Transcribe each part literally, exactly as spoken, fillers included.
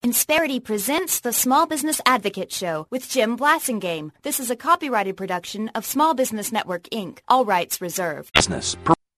Insperity presents the Small Business Advocate Show with Jim Blasingame. This is a copyrighted production of Small Business Network, Incorporated. All rights reserved. Business.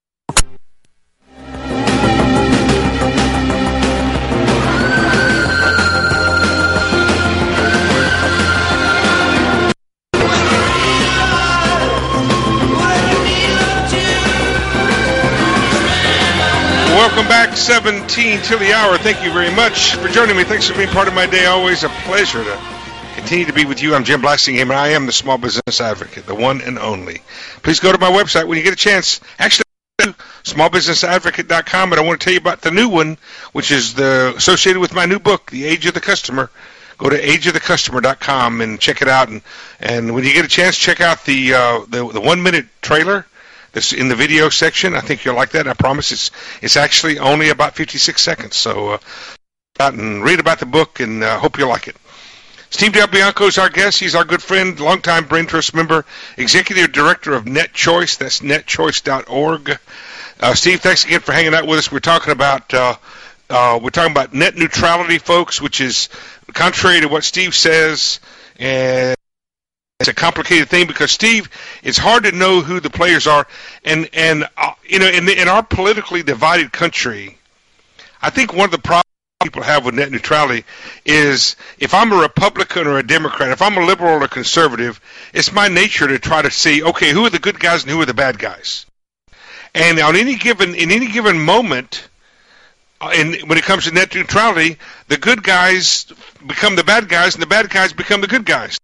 Welcome back, seventeen till the hour. Thank you very much for joining me. Thanks for being part of my day. Always a pleasure to continue to be with you. I'm Jim Blasingame, and I am the Small Business Advocate, the one and only. Please go to my website when you get a chance. Actually, small business advocate dot com, but I want to tell you about the new one, which is the associated with my new book, The Age of the Customer. Go to age of the customer dot com and check it out. And, and when you get a chance, check out the uh, the, the one-minute trailer that's in the video section. I think you'll like that. I promise it's it's actually only about fifty-six seconds. So uh, out and read about the book, and uh, hope you'll like it. Steve Del Bianco is our guest. He's our good friend, longtime Brain Trust member, executive director of NetChoice. That's net choice dot org. Uh, Steve, thanks again for hanging out with us. We're talking about uh, uh, we're talking about net neutrality, folks, which is contrary to what Steve says, and it's a complicated thing because, Steve, it's hard to know who the players are, and and uh, you know, in the, in our politically divided country, I think one of the problems people have with net neutrality is if I'm a Republican or a Democrat, if I'm a liberal or a conservative, it's my nature to try to see, okay, who are the good guys and who are the bad guys, and on any given in any given moment, uh, in when it comes to net neutrality, the good guys become the bad guys and the bad guys become the good guys.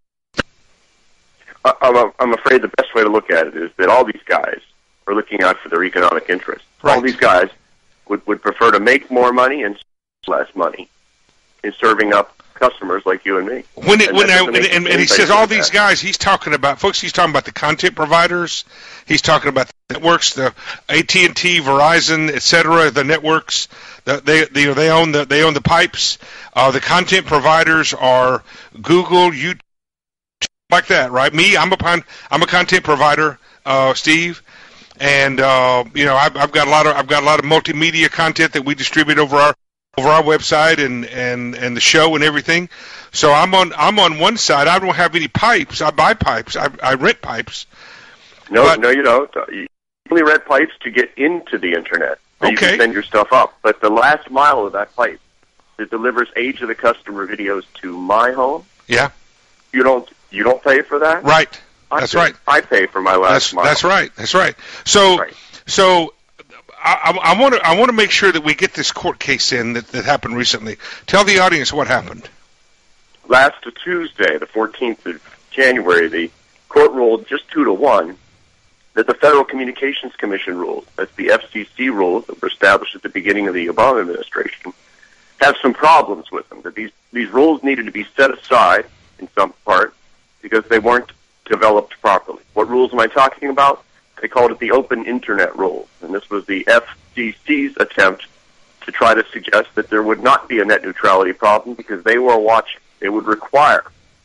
I'm, I'm afraid the best way to look at it is that all these guys are looking out for their economic interests. Right. All these guys would, would prefer to make more money and less money in serving up customers like you and me. When it, and, when I, and, and, and he says all these that. guys, he's talking about, folks, he's talking about the content providers. He's talking about the networks, the A T and T, Verizon, et cetera, the networks. The, they, they, they, own the, they own the pipes. Uh, the content providers are Google, YouTube, like that, right? Me, I'm a I'm a content provider, uh, Steve, and uh, you know I've, I've got a lot of I've got a lot of multimedia content that we distribute over our over our website and, and, and the show and everything. So I'm on I'm on one side. I don't have any pipes. I buy pipes. I, I rent pipes. No, but, no, you don't. You only rent pipes to get into the internet. So okay. You can send your stuff up, but the last mile of that pipe that delivers Age of the Customer videos to my home. Yeah. You don't. You don't pay for that? Right. I That's pay, right. I pay for my last that's, mile. That's right. That's right. So, right. so I, I want to I want to make sure that we get this court case in that, that happened recently. Tell the audience what happened. Last Tuesday, the fourteenth of January, the court ruled just two to one that the Federal Communications Commission rules, that's the F C C rules that were established at the beginning of the Obama administration, have some problems with them. That these these rules needed to be set aside in some part, because they weren't developed properly. What rules am I talking about? They called it the Open Internet Rules, and this was the F C C's attempt to try to suggest that there would not be a net neutrality problem because they were watching. They would require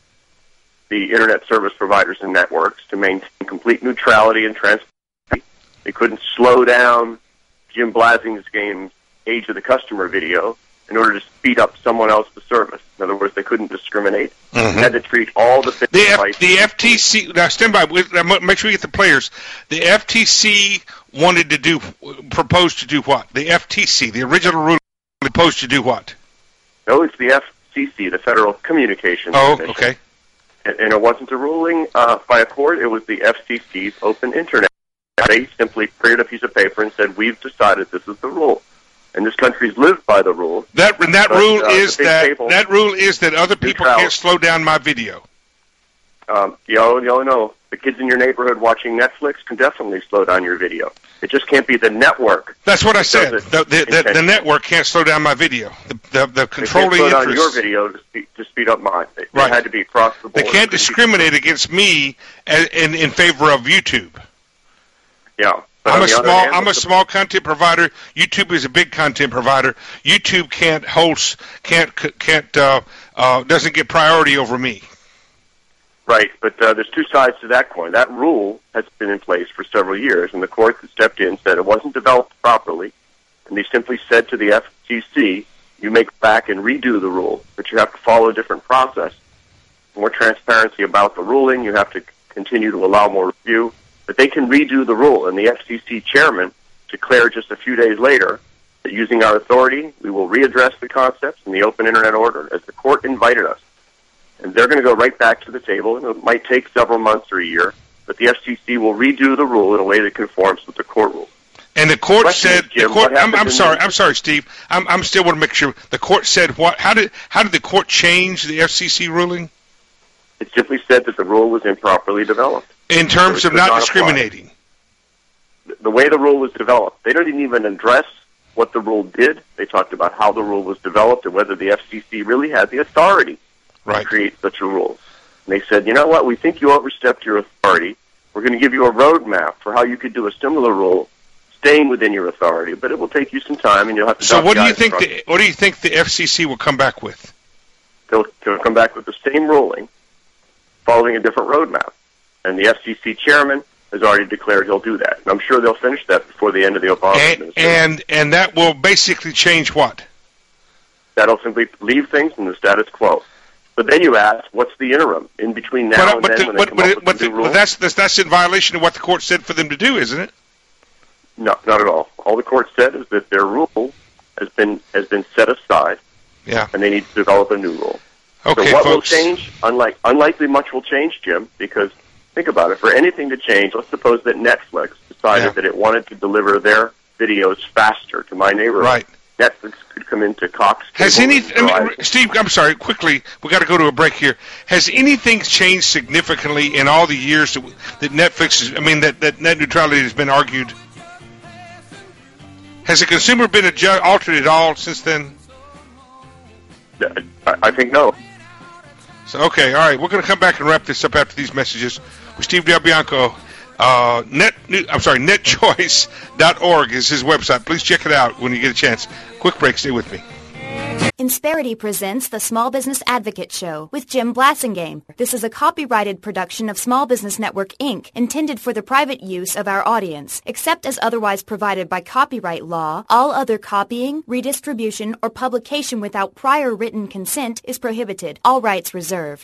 the Internet service providers and networks to maintain complete neutrality and transparency. They couldn't slow down Jim Blasingame's Age of the Customer video in order to speed up someone else's service. In other words, they couldn't discriminate. Mm-hmm. They had to treat all the... The, F, the F T C... Now, stand by. Make sure we get the players. The F T C wanted to do... Proposed to do what? The F T C, the original rule, proposed to do what? No, it's the F C C, the Federal Communications Oh, Commission. okay. And, and it wasn't a ruling uh, by a court. It was the F C C's Open Internet. They simply printed a piece of paper and said, we've decided this is the rule. And this country's lived by the rule. That and that but, rule uh, is that table, that rule is that other people neutrality. can't slow down my video. Um, you know, you know, the kids in your neighborhood watching Netflix can definitely slow down your video. It just can't be the network. That's what I said. The, the, the, the network can't slow down my video. The the, the controlling they can't slow down interest. your video to speed, to speed up mine. It, right. it had to be across the board. They can't discriminate against me as, in in favor of YouTube. Yeah. But I'm a small hand, I'm a small content provider. YouTube is a big content provider. YouTube can't hold can't can't uh, uh, doesn't get priority over me. Right, but uh, there's two sides to that coin. That rule has been in place for several years, and the court stepped in and said it wasn't developed properly, and they simply said to the F C C, you make back and redo the rule, but you have to follow a different process. More transparency about the ruling. You have to continue to allow more review. But they can redo the rule, and the F C C chairman declared just a few days later that using our authority, we will readdress the concepts in the open Internet order as the court invited us. And they're going to go right back to the table, and it might take several months or a year, but the F C C will redo the rule in a way that conforms with the court rule. And the court said, Jim, the court, I'm, I'm sorry, the, I'm sorry, Steve. I'm, I'm still want to make sure. The court said what? How did, how did the court change the F C C ruling? It simply said that the rule was improperly developed. In terms so of not, not discriminating. The, the way the rule was developed, they didn't even address what the rule did. They talked about how the rule was developed and whether the F C C really had the authority right. to create such a rule. And they said, you know what, we think you overstepped your authority. We're going to give you a roadmap for how you could do a similar rule, staying within your authority, but it will take you some time, and you'll have to. So, what do you think? The, what do you think the F C C will come back with? They'll, they'll come back with the same ruling, following a different roadmap, and the F C C chairman has already declared he'll do that. And I'm sure they'll finish that before the end of the Obama and, administration. And and that will basically change what? That'll simply leave things in the status quo. But then you ask, what's the interim in between now but, and but then the, when but, they come but, up with but the the, new rule? well, that's, that's that's in violation of what the court said for them to do, isn't it? No, not at all. All the court said is that their rule has been has been set aside, yeah, and they need to develop a new rule. Okay, so what folks. will change? Unlike, unlikely much will change, Jim, because think about it. For anything to change, let's suppose that Netflix decided yeah. that it wanted to deliver their videos faster to my neighborhood. Right. Netflix could come into Cox. Has Cable any, and I mean, Verizon. Steve, I'm sorry, quickly, we got to go to a break here. Has anything changed significantly in all the years that, that Netflix, is, I mean, that, that net neutrality has been argued? Has the consumer been adjust, altered at all since then? I, I think no. So, okay, all right, we're going to come back and wrap this up after these messages with Steve Del Bianco. Uh, net, I'm sorry, net choice dot org is his website. Please check it out when you get a chance. Quick break, stay with me. Insperity presents the Small Business Advocate Show with Jim Blassingame. This is a copyrighted production of Small Business Network, Incorporated, intended for the private use of our audience. Except as otherwise provided by copyright law, all other copying, redistribution, or publication without prior written consent is prohibited. All rights reserved.